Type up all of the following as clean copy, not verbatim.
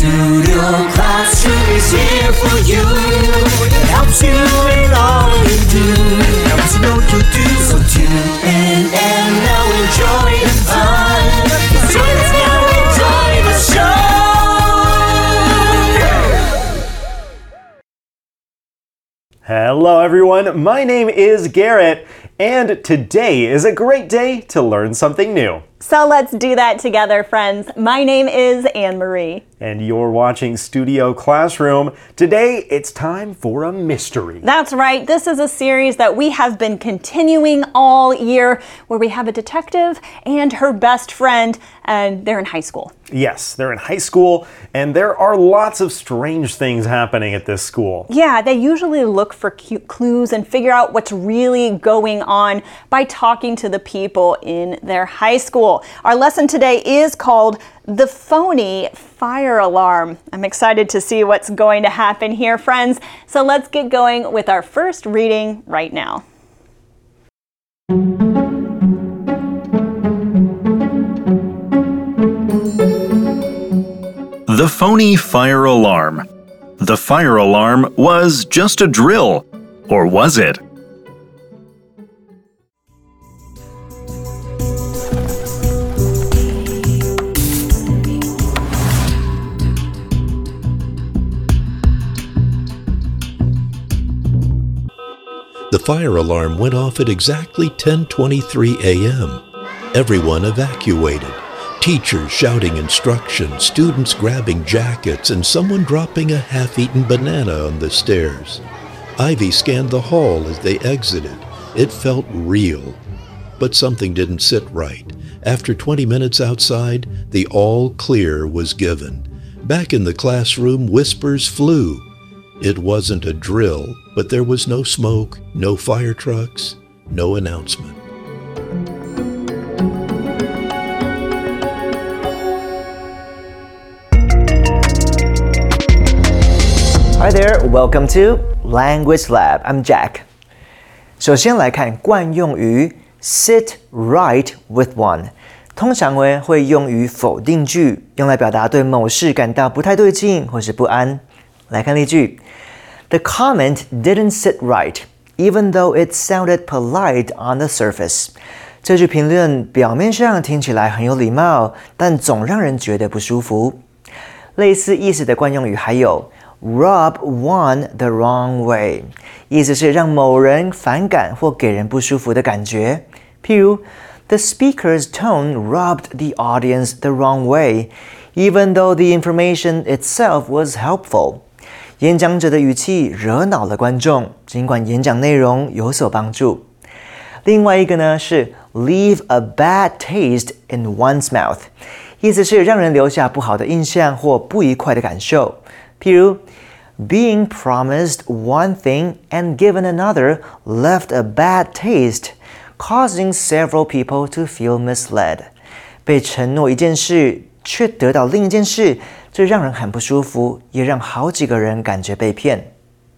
Studio Classroom is here for you. It helps you in all you do. Helps you know what you do. So tune in and now enjoy the fun. Join us now, enjoy the show. Hello everyone, my name is Garrett, and today is a great day to learn something new. So let's do that together, friends. My name is Anne-Marie. And you're watching Studio Classroom. Today, it's time for a mystery. That's right. This is a series that we have been continuing all year where we have a detective and her best friend, and they're in high school. Yes, they're in high school, and there are lots of strange things happening at this school. Yeah, they usually look for clues and figure out what's really going on by talking to the people in their high school. Our lesson today is called The Phony Fire Alarm. I'm excited to see what's going to happen here, friends. So let's get going with our first reading right now. The Phony Fire Alarm. The fire alarm was just a drill, or was it? The fire alarm went off at exactly 10:23 a.m. Everyone evacuated. Teachers shouting instructions, students grabbing jackets, and someone dropping a half-eaten banana on the stairs. Ivy scanned the hall as they exited. It felt real. But something didn't sit right. After 20 minutes outside, the all clear was given. Back in the classroom, whispers flew. It wasn't a drill, but there was no smoke, no fire trucks, no announcement. Hi there, welcome to Language Lab. I'm Jack. 首先来看惯用语 sit right with one， 通常会用于否定句，用来表达对某事感到不太对劲或是不安。来看例句。The comment didn't sit right, even though it sounded polite on the surface. 这句评论表面上听起来很有礼貌，但总让人觉得不舒服。类似意思的惯用语还有 rub one the wrong way， 意思是让某人反感或给人不舒服的感觉。譬如 The speaker's tone rubbed the audience the wrong way, even though the information itself was helpful. 演讲者的语气惹恼了观众，尽管演讲内容有所帮助。另外一个呢是 leave a bad taste in one's mouth， 意思是让人留下不好的印象或不愉快的感受。譬如 being promised one thing and given another left a bad taste, causing several people to feel misled. 被承诺一件事，却得到另一件事，这让人很不舒服，也让好几个人感觉被骗。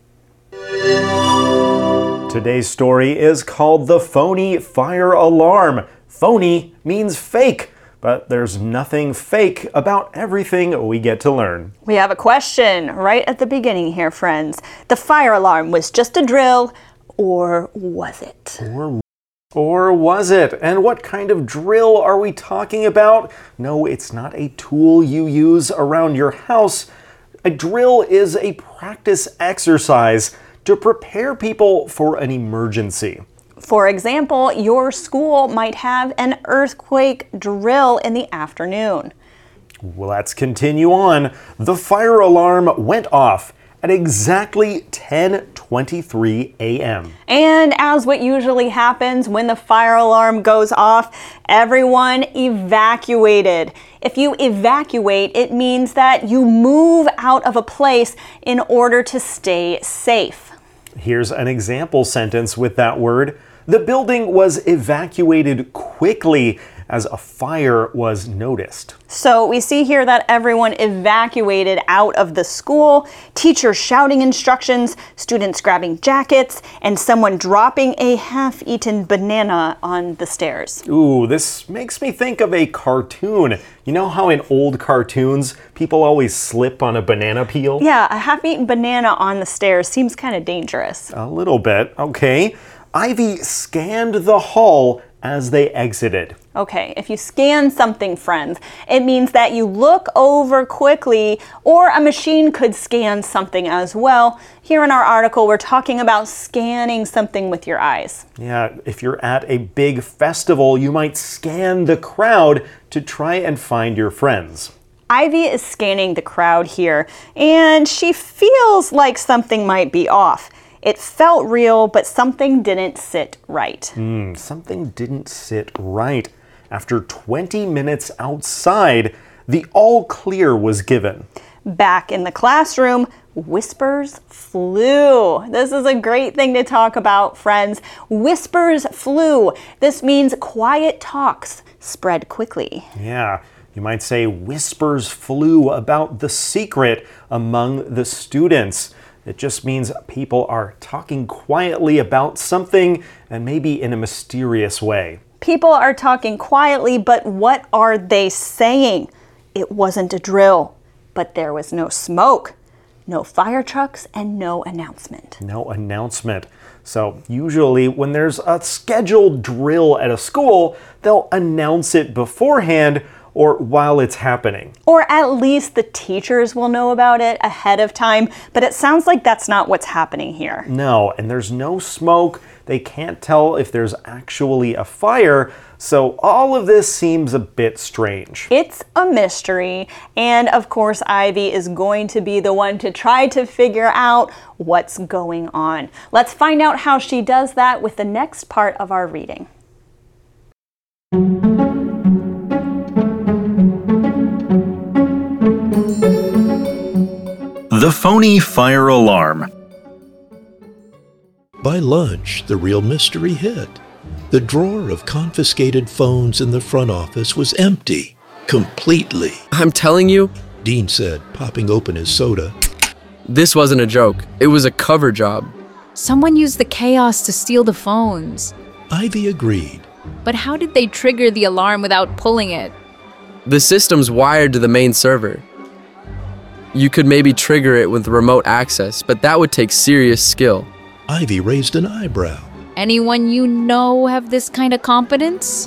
Today's story is called The Phony Fire Alarm. Phony means fake, but there's nothing fake about everything we get to learn. We have a question right at the beginning here, friends. The fire alarm was just a drill, or was it? Or was it? And what kind of drill are we talking about? No, it's not a tool you use around your house. A drill is a practice exercise to prepare people for an emergency. For example, your school might have an earthquake drill in the afternoon. Well, let's continue on. The fire alarm went off at exactly 10:23 a.m. And as what usually happens when the fire alarm goes off, everyone evacuated. If you evacuate, it means that you move out of a place in order to stay safe. Here's an example sentence with that word. The building was evacuated quickly as a fire was noticed. So we see here that everyone evacuated out of the school, teachers shouting instructions, students grabbing jackets, and someone dropping a half-eaten banana on the stairs. Ooh, this makes me think of a cartoon. You know how in old cartoons, people always slip on a banana peel? Yeah, a half-eaten banana on the stairs seems kind of dangerous. A little bit, okay. Ivy scanned the hall as they exited. Okay, if you scan something, friends, it means that you look over quickly, or a machine could scan something as well. Here in our article, we're talking about scanning something with your eyes. Yeah, if you're at a big festival, you might scan the crowd to try and find your friends. Ivy is scanning the crowd here, and she feels like something might be off. It felt real, but something didn't sit right. Something didn't sit right. After 20 minutes outside, the all clear was given. Back in the classroom, whispers flew. This is a great thing to talk about, friends. Whispers flew. This means quiet talks spread quickly. Yeah, you might say whispers flew about the secret among the students. It just means people are talking quietly about something and maybe in a mysterious way. People are talking quietly, but what are they saying? It wasn't a drill, but there was no smoke, no fire trucks, and no announcement. No announcement. So usually when there's a scheduled drill at a school, they'll announce it beforehand or while it's happening. Or at least the teachers will know about it ahead of time, but it sounds like that's not what's happening here. No, and there's no smoke. They can't tell if there's actually a fire, so all of this seems a bit strange. It's a mystery, and of course Ivy is going to be the one to try to figure out what's going on. Let's find out how she does that with the next part of our reading. The phony fire alarm. By lunch, the real mystery hit. The drawer of confiscated phones in the front office was empty. Completely. I'm telling you, Dean said, popping open his soda. this wasn't a joke. It was a cover job. Someone used the chaos to steal the phones. Ivy agreed. But how did they trigger the alarm without pulling it? The system's wired to the main server. You could maybe trigger it with remote access, but that would take serious skill. Ivy raised an eyebrow. Anyone you know have this kind of competence?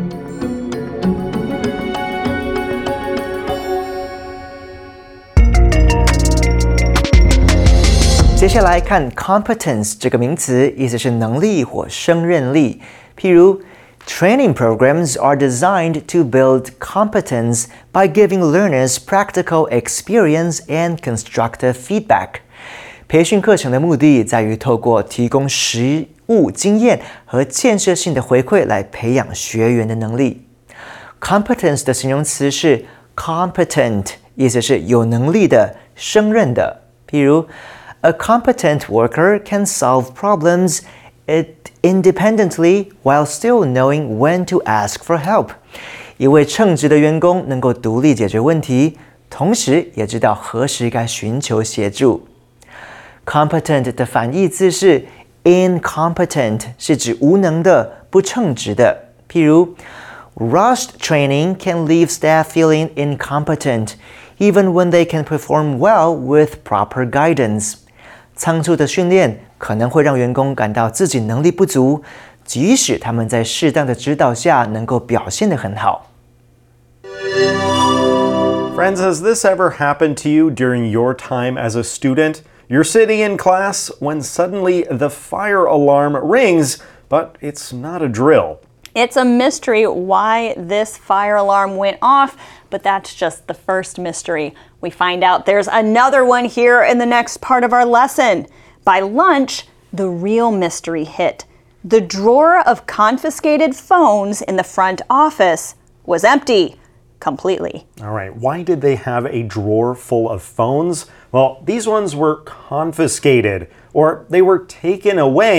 接下来看 competence 这个名词，意思是能力或胜任力。譬如 Training programs are designed to build competence by giving learners practical experience and constructive feedback. 培训课程的目的在于透过提供实务经验和建设性的回馈来培养学员的能力。Competence 的形容词是 competent， 意思是有能力的、胜任的。譬如 A competent worker can solve problems independently while still knowing when to ask for help. 一位称职的员工能够独立解决问题，同时也知道何时该寻求协助。Competent 的反义字是 incompetent， 是指无能的、不称职的。譬如 Rushed training can leave staff feeling incompetent, even when they can perform well with proper guidance. 仓促的训练可能会让员工感到自己能力不足，即使他们在适当的指导下能够表现得很好。 Friends, has this ever happened to you during your time as a student? You're sitting in class when suddenly the fire alarm rings, but it's not a drill. It's a mystery why this fire alarm went off, but that's just the first mystery. We find out there's another one here in the next part of our lesson. By lunch, the real mystery hit. The drawer of confiscated phones in the front office was empty. Completely. All right, why did they have a drawer full of phones? Well, these ones were confiscated, or they were taken away,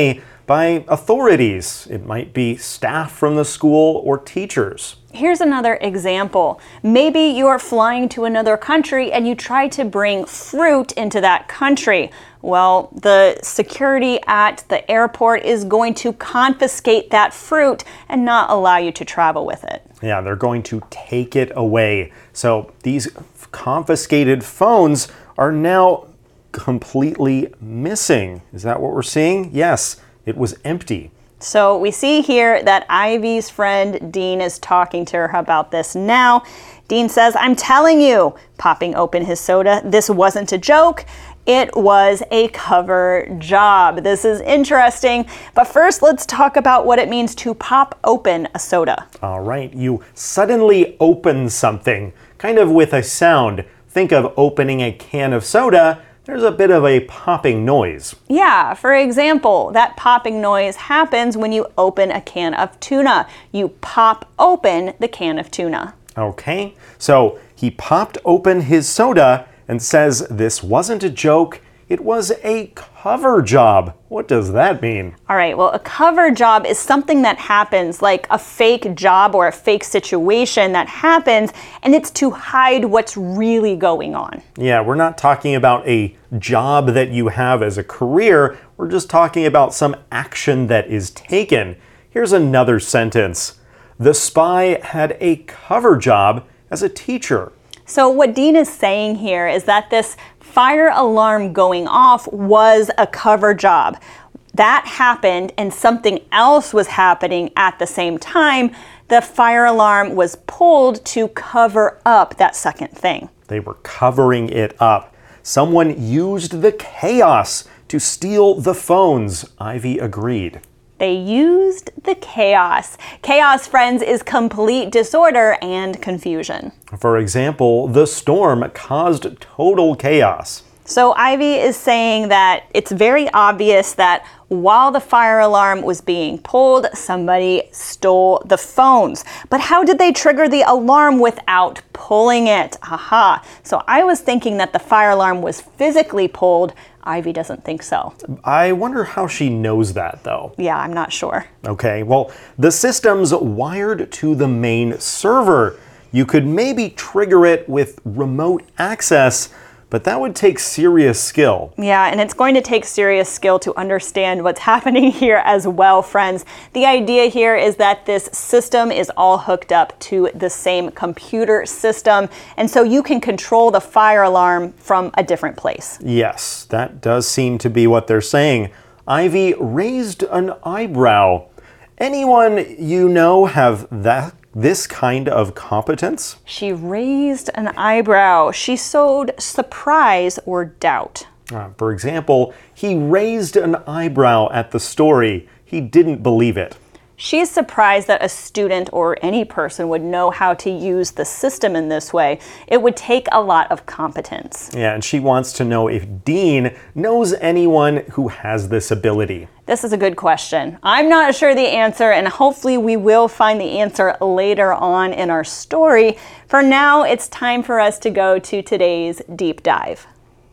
by authorities. It might be staff from the school or teachers. Here's another example. Maybe you're flying to another country and you try to bring fruit into that country. Well, the security at the airport is going to confiscate that fruit and not allow you to travel with it. Yeah, they're going to take it away. So these confiscated phones are now completely missing. Is that what we're seeing? Yes, it was empty. So we see here that Ivy's friend Dean is talking to her about this now. Dean says, I'm telling you, popping open his soda, this wasn't a joke. It was a cover job. This is interesting. But first, let's talk about what it means to pop open a soda. All right, you suddenly open something, kind of with a sound. Think of opening a can of soda. There's a bit of a popping noise. Yeah, for example, that popping noise happens when you open a can of tuna. You pop open the can of tuna. Okay, so he popped open his soda and says this wasn't a joke, it was a cover job. What does that mean? All right, well, a cover job is something that happens, like a fake job or a fake situation that happens, and it's to hide what's really going on. Yeah, we're not talking about a job that you have as a career, we're just talking about some action that is taken. Here's another sentence. The spy had a cover job as a teacher. So what Dean is saying here is that this fire alarm going off was a cover job. That happened and something else was happening at the same time. The fire alarm was pulled to cover up that second thing. They were covering it up. Someone used the chaos to steal the phones. Ivy agreed. They used the chaos. Chaos, friends, is complete disorder and confusion. For example, the storm caused total chaos. So Ivy is saying that it's very obvious that while the fire alarm was being pulled, somebody stole the phones. But how did they trigger the alarm without pulling it? Aha. So I was thinking that the fire alarm was physically pulled. Ivy doesn't think so. I wonder how she knows that, though. Yeah, I'm not sure. Okay, well, the system's wired to the main server. You could maybe trigger it with remote access, but that would take serious skill. Yeah, and it's going to take serious skill to understand what's happening here as well, friends. The idea here is that this system is all hooked up to the same computer system, and so you can control the fire alarm from a different place. Yes, that does seem to be what they're saying. Ivy raised an eyebrow. Anyone you know have this kind of competence? She raised an eyebrow. She showed surprise or doubt. For example, he raised an eyebrow at the story. He didn't believe it. She's surprised that a student or any person would know how to use the system in this way. It would take a lot of competence. Yeah, and she wants to know if Dean knows anyone who has this ability. This is a good question. I'm not sure the answer, and hopefully we will find the answer later on in our story. For now, it's time for us to go to today's deep dive.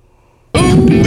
Deep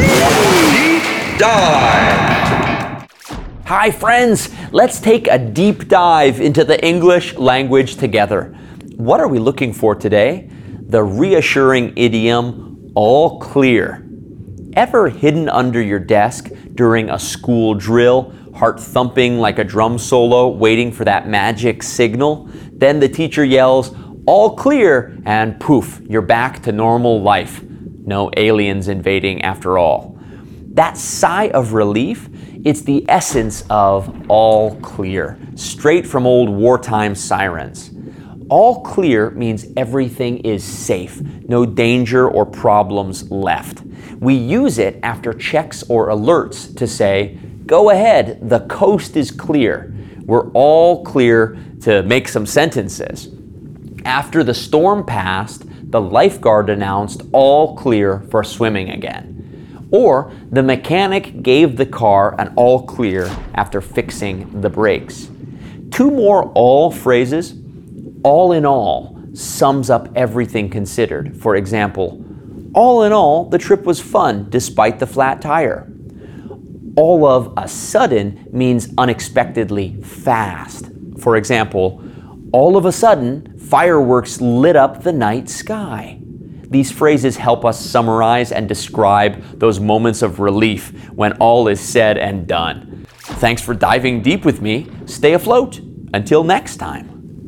dive. Hi friends, let's take a deep dive into the English language together. What are we looking for today? The reassuring idiom, all clear. Ever hidden under your desk during a school drill, heart thumping like a drum solo, waiting for that magic signal? Then the teacher yells, all clear, and poof, you're back to normal life. No aliens invading after all. That sigh of relief, it's the essence of all clear, straight from old wartime sirens. All clear means everything is safe, no danger or problems left. We use it after checks or alerts to say, go ahead, the coast is clear. We're all clear to make some sentences. After the storm passed, the lifeguard announced all clear for swimming again. Or the mechanic gave the car an all clear after fixing the brakes. Two more all phrases. All in all sums up everything considered. For example, all in all, the trip was fun despite the flat tire. All of a sudden means unexpectedly fast. For example, all of a sudden, fireworks lit up the night sky. These phrases help us summarize and describe those moments of relief when all is said and done. Thanks for diving deep with me. Stay afloat. Until next time.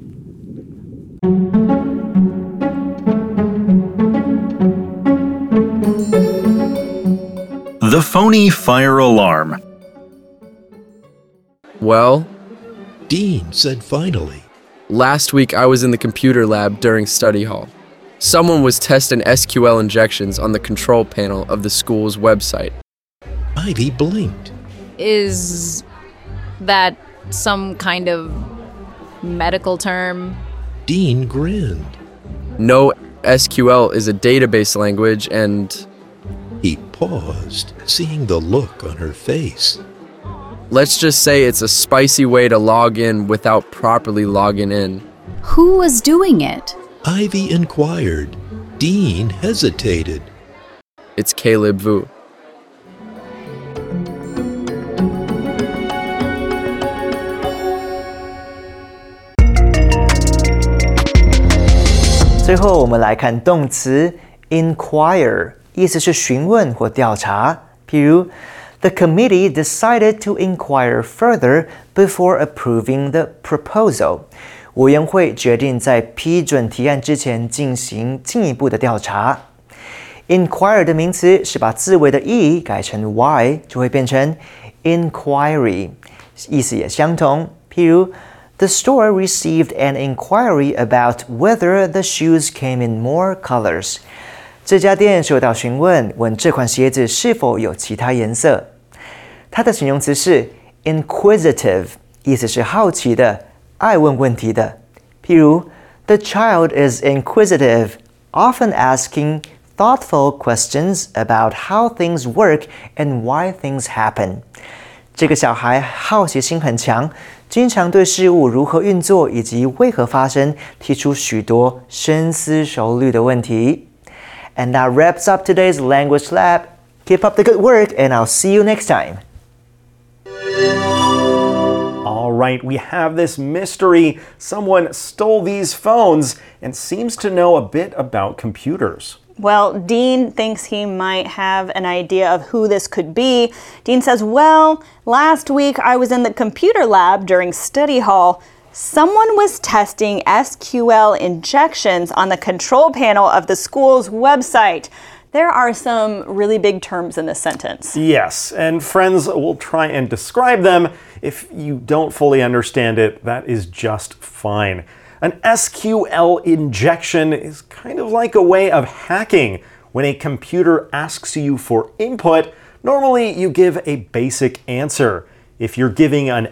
The phony fire alarm. Well, Dean said finally. last week I was in the computer lab during study hall. Someone was testing SQL injections on the control panel of the school's website. Ivy blinked. Is that some kind of medical term? Dean grinned. No, SQL is a database language and He paused, seeing the look on her face. let's just say it's a spicy way to log in without properly logging in. Who was doing it? Ivy inquired. Dean hesitated. It's Caleb Vu. 最后我们来看动词 inquire， 意思是询问或调查。譬如 The committee decided to inquire further before approving the proposal. 委员会决定在批准提案之前进行进一步的调查。Inquire 的名词是把字尾的 e 改成 y， 就会变成 inquiry， 意思也相同。譬如 The store received an inquiry about whether the shoes came in more colors. 这家店收到询问，问这款鞋子是否有其他颜色。它的形容词是 inquisitive， 意思是好奇的，爱问问题的。譬如 The child is inquisitive, often asking thoughtful questions about how things work and why things happen. 这个小孩好奇心很强，经常对事物如何运作以及为何发生提出许多深思熟虑的问题。And that wraps up today's Language Lab. Keep up the good work, and I'll see you next time. All right, we have this mystery. Someone stole these phones and seems to know a bit about computers. Well, Dean thinks he might have an idea of who this could be. Dean says, well, last week I was in the computer lab during study hall. Someone was testing SQL injections on the control panel of the school's website. There are some really big terms in this sentence. Yes, and friends will try and describe them. If you don't fully understand it, that is just fine. An SQL injection is kind of like a way of hacking. When a computer asks you for input, normally you give a basic answer. If you're giving an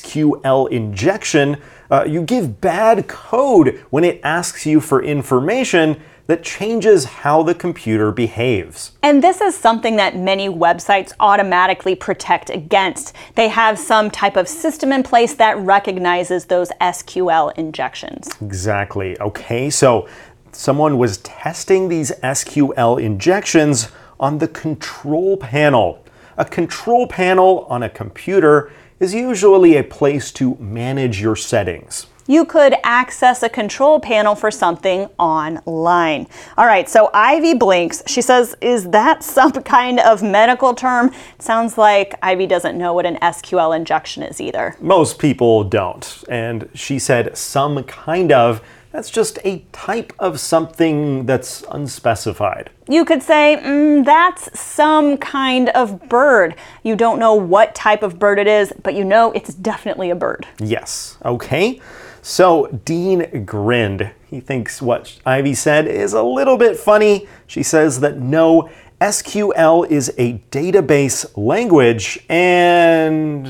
SQL injection, you give bad code when it asks you for information that changes how the computer behaves. And this is something that many websites automatically protect against. They have some type of system in place that recognizes those SQL injections. Exactly. Okay, so someone was testing these SQL injections on the control panel. A control panel on a computer is usually a place to manage your settings. You could access a control panel for something online. All right, so Ivy blinks. She says, is that some kind of medical term? It sounds like Ivy doesn't know what an SQL injection is either. Most people don't. And she said some kind of. That's just a type of something that's unspecified. You could say, that's some kind of bird. You don't know what type of bird it is, but you know it's definitely a bird. Yes, okay. So Dean grinned. He thinks what Ivy said is a little bit funny. She says that no, SQL is a database language, and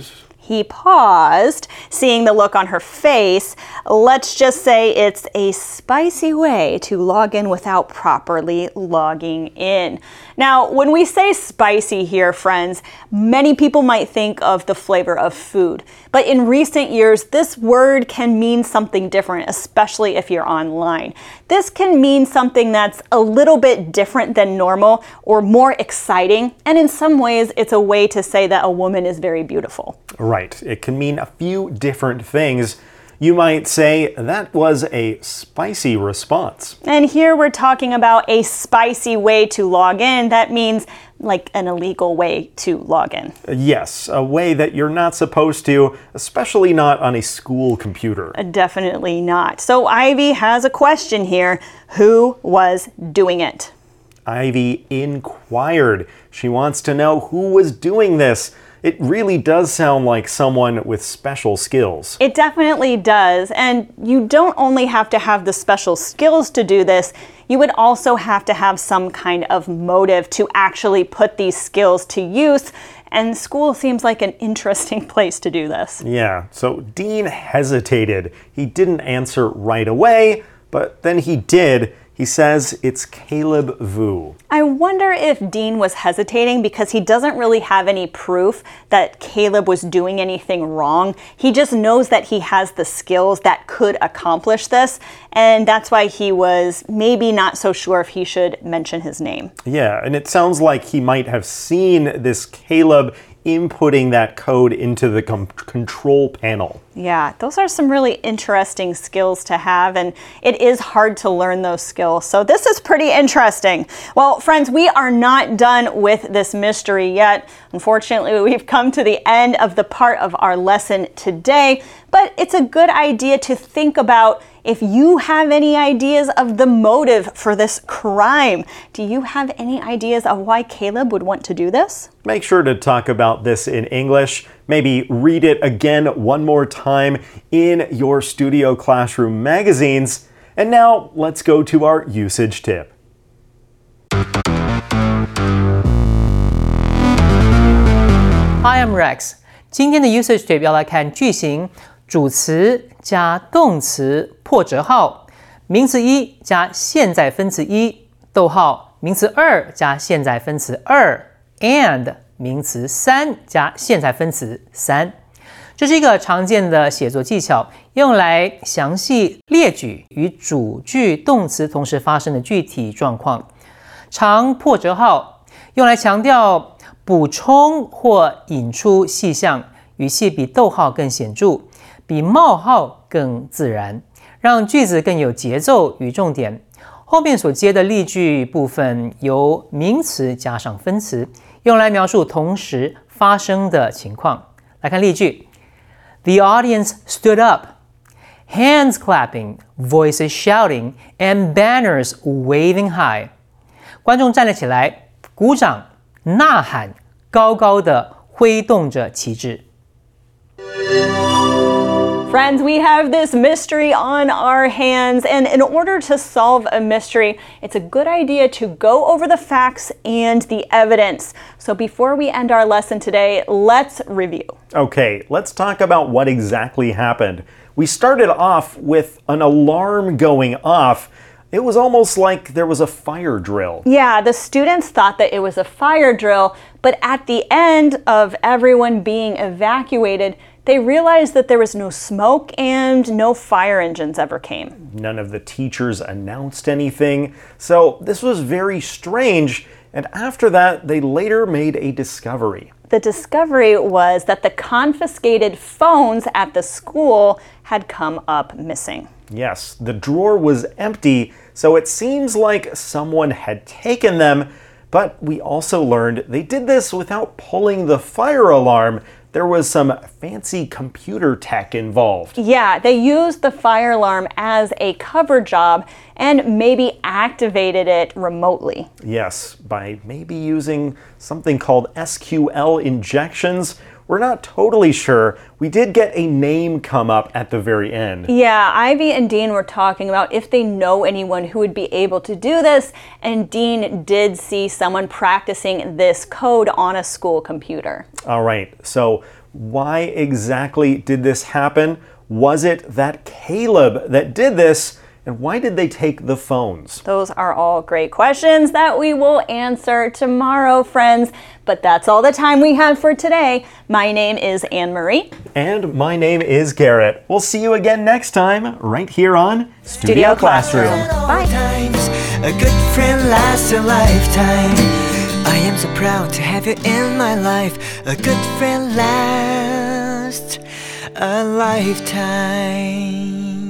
He paused, seeing the look on her face. Let's just say it's a spicy way to log in without properly logging in. Now, when we say spicy here, friends, many people might think of the flavor of food. But in recent years, this word can mean something different, especially if you're online. This can mean something that's a little bit different than normal or more exciting. And in some ways, it's a way to say that a woman is very beautiful. Right. It can mean a few different things. You might say that was a spicy response. And here we're talking about a spicy way to log in. That means like an illegal way to log in. Yes, a way that you're not supposed to, especially not on a school computer. Definitely not. So Ivy has a question here. Who was doing it? Ivy inquired. She wants to know who was doing this. It really does sound like someone with special skills. It definitely does. And you don't only have to have the special skills to do this, you would also have to have some kind of motive to actually put these skills to use. And school seems like an interesting place to do this. Yeah, so Dean hesitated. He didn't answer right away, but then he did. He says it's Caleb Vu. I wonder if Dean was hesitating because he doesn't really have any proof that Caleb was doing anything wrong. He just knows that he has the skills that could accomplish this, and that's why he was maybe not so sure if he should mention his name. Yeah, and it sounds like he might have seen this Caleb inputting that code into the control panel. Yeah, those are some really interesting skills to have, and it is hard to learn those skills. So this is pretty interesting. Well, friends, we are not done with this mystery yet. Unfortunately, we've come to the end of the part of our lesson today, but it's a good idea to think about if you have any ideas of the motive for this crime. Do you have any ideas of why Caleb would want to do this? Make sure to talk about this in English. Maybe read it again one more time in your Studio Classroom magazines. And now let's go to our usage tip. Hi, I'm Rex. 今天的 usage tip 要来看句型主词加动词破折号，名词一加现在分词一，逗号，名词二加现在分词二 ，and 名词三加现在分词三。这是一个常见的写作技巧，用来详细列举与主句动词同时发生的具体状况。常破折号用来强调补充或引出细项，语气比逗号更显著，比冒号更自然，让句子更有节奏与重点。后面所接的例句部分由名词加上分词，用来描述同时发生的情况。来看例句 ：The audience stood up, hands clapping, voices shouting, and banners waving high. 观众站了起来，鼓掌、呐喊，高高的挥动着旗帜。 Friends, we have this mystery on our hands, and in order to solve a mystery, it's a good idea to go over the facts and the evidence. So before we end our lesson today, let's review. Okay, let's talk about what exactly happened. We started off with an alarm going off. It was almost like there was a fire drill. Yeah, the students thought that it was a fire drill, but at the end of everyone being evacuated, they realized that there was no smoke and no fire engines ever came. None of the teachers announced anything, so this was very strange, and after that, they later made a discovery. The discovery was that the confiscated phones at the school had come up missing. Yes, the drawer was empty, so it seems like someone had taken them, but we also learned they did this without pulling the fire alarm. There was some fancy computer tech involved. Yeah, they used the fire alarm as a cover job and maybe activated it remotely. Yes, by maybe using something called SQL injections. We're not totally sure. We did get a name come up at the very end. Yeah, Ivy and Dean were talking about if they know anyone who would be able to do this, and Dean did see someone practicing this code on a school computer. All right, so Why exactly did this happen? Was it that Caleb that did this? And why did they take the phones? Those are all great questions that we will answer tomorrow, friends. But that's all the time we have for today. My name is Anne-Marie. And my name is Garrett. We'll see you again next time, right here on Studio Classroom. Bye. A good friend lasts a lifetime. I am so proud to have you in my life. A good friend lasts a lifetime.